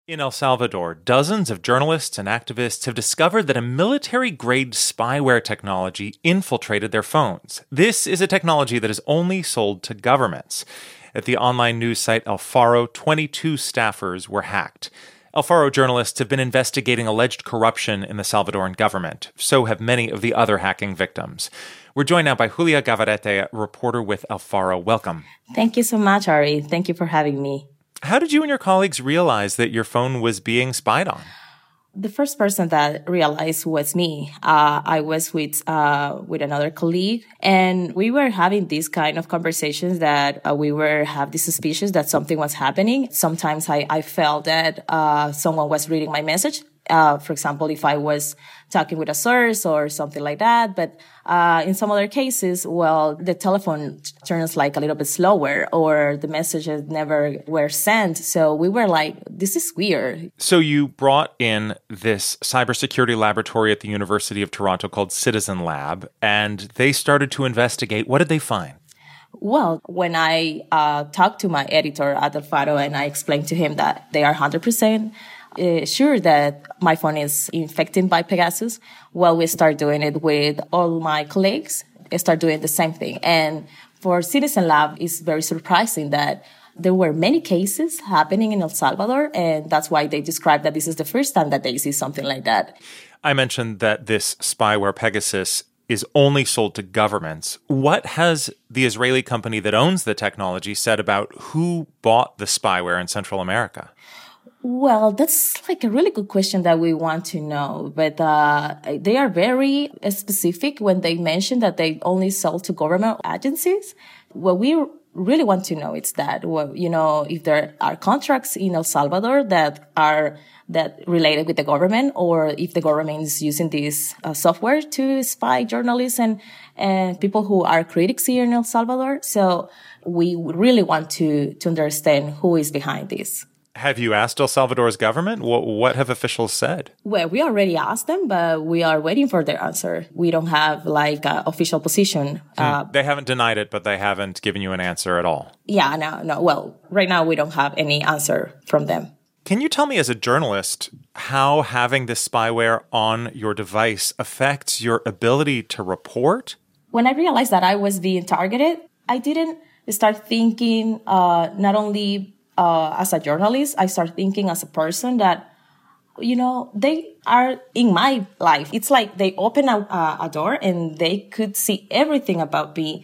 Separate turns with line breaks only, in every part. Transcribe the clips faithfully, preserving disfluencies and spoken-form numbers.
In El Salvador, dozens of journalists and activists have discovered that a military-grade spyware technology infiltrated their phones. This is a technology that is only sold to governments. At the online news site El Faro, twenty-two staffers were hacked. El Faro journalists have been investigating alleged corruption in the Salvadoran government. So have many of the other hacking victims. We're joined now by Julia Gavarrete, a reporter with El Faro. Welcome.
Thank you so much, Ari. Thank you for having me.
How did you and your colleagues realize that your phone was being spied on?
The first person that realized was me. Uh, I was with uh, with another colleague, and we were having these kind of conversations that uh, we were have this suspicion that something was happening. Sometimes I, I felt that uh, someone was reading my message. Uh, for example, if I was talking with a source or something like that. But uh, in some other cases, well, the telephone turns like a little bit slower or the messages never were sent. So we were like, this is weird.
So you brought in this cybersecurity laboratory at the University of Toronto called Citizen Lab, and they started to investigate. What did they find?
Well, when I uh, talked to my editor at El Faro and I explained to him that they are one hundred percent Uh, sure that my phone is infected by Pegasus, well, we start doing it with all my colleagues, start doing the same thing. And for Citizen Lab, it's very surprising that there were many cases happening in El Salvador, and that's why they describe that this is the first time that they see something like that.
I mentioned that this spyware Pegasus is only sold to governments. What has the Israeli company that owns the technology said about who bought the spyware in Central America?
Well, that's like a really good question that we want to know. But uh, they are very specific when they mention that they only sell to government agencies. What we really want to know is that, well, you know, if there are contracts in El Salvador that are that related with the government, or if the government is using this uh, software to spy journalists and, and people who are critics here in El Salvador. So we really want to, to understand who is behind this.
Have you asked El Salvador's government? What, what have officials said?
Well, we already asked them, but we are waiting for their answer. We don't have like an official position.
Hmm. Uh, they haven't denied it, but they haven't given you an answer at all.
Yeah, no, no. Well, right now we don't have any answer from them.
Can you tell me as a journalist how having this spyware on your device affects your ability to report?
When I realized that I was being targeted, I didn't start thinking uh, not only Uh, as a journalist, I start thinking as a person that, you know, they are in my life. It's like they open a, a door and they could see everything about me.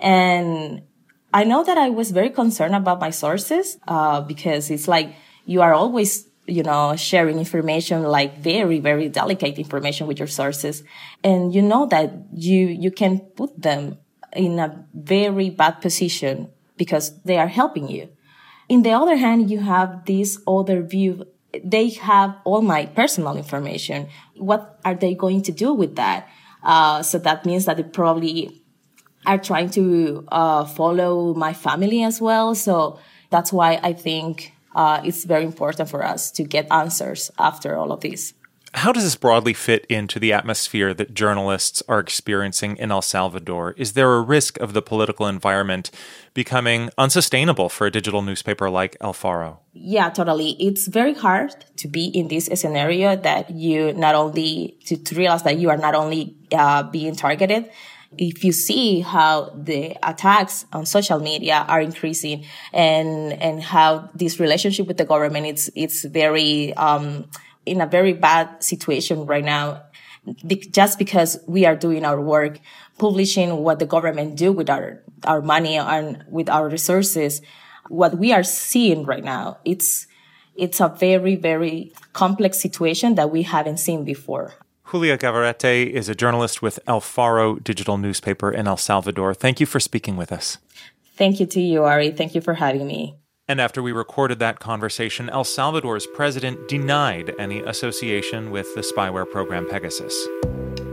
And I know that I was very concerned about my sources, uh, because it's like you are always, you know, sharing information, like very, very delicate information with your sources. And you know that you, you can put them in a very bad position because they are helping you. In the other hand, you have this other view. They have all my personal information. What are they going to do with that? Uh, so that means that they probably are trying to uh, follow my family as well. So that's why I think uh, it's very important for us to get answers after all of this.
How does this broadly fit into the atmosphere that journalists are experiencing in El Salvador? Is there a risk of the political environment becoming unsustainable for a digital newspaper like El Faro?
Yeah, totally. It's very hard to be in this scenario that you not only, to, to realize that you are not only uh, being targeted. If you see how the attacks on social media are increasing and, and how this relationship with the government, it's, it's very, um, in a very bad situation right now, just because we are doing our work, publishing what the government do with our, our money and with our resources. What we are seeing right now, it's, it's a very, very complex situation that we haven't seen before.
Julia Gavarrete is a journalist with El Faro digital newspaper in El Salvador. Thank you for speaking with us.
Thank you to you, Ari. Thank you for having me.
And after we recorded that conversation, El Salvador's president denied any association with the spyware program Pegasus.